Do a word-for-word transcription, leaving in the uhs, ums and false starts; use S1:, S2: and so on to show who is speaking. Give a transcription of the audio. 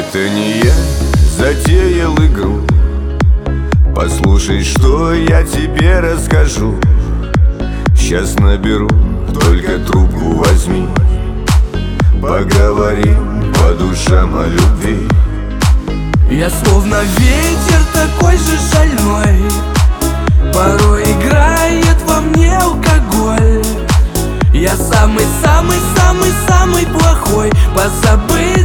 S1: Это не я затеял игру. Послушай, что я тебе расскажу. Сейчас наберу, только трубку возьми. Поговорим по душам о любви.
S2: Я словно ветер такой же шальной, порой играет во мне алкоголь. Я самый-самый-самый-самый плохой, позабыть